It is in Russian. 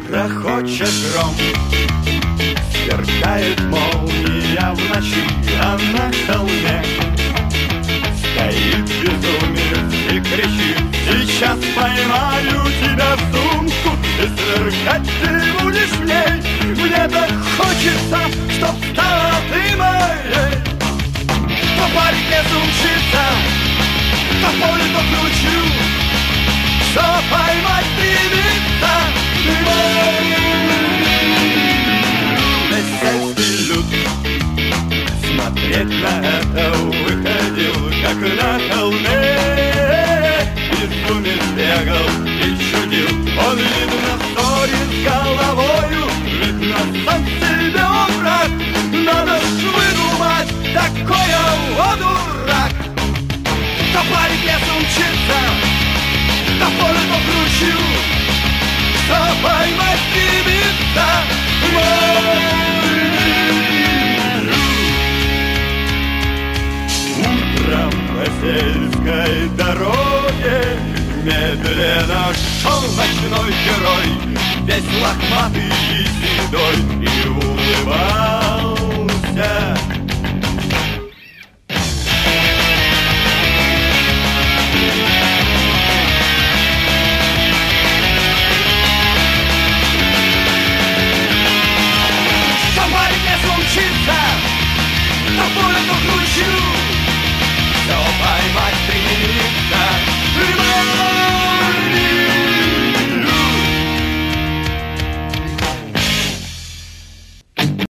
Грохочет гром, сверкает молния в ночи, а на холме стоит безумец и кричит: сейчас поймаю тебя в сумку, и сверкать ты будешь в ней. Мне так хочется, чтоб стала ты моей. То по реке сумчится, то по полю, то кручу, что поймать стремится ты мой. Весь сельский люд смотреть на это выходил, как на холме. Безумец бегал и чудил, он, видно, ссорит с головою, видно, сам себе он враг. Надо ж выдумать такое, о дурак. То по реке сумчится, то в поле, то кручу, что поймать стремится мой. Утром по сельской дороге медленно шел ночной герой, весь лохматый и седой, и улыбался. Что по реке сумчится, то в поле, то кручу, все поймать стремится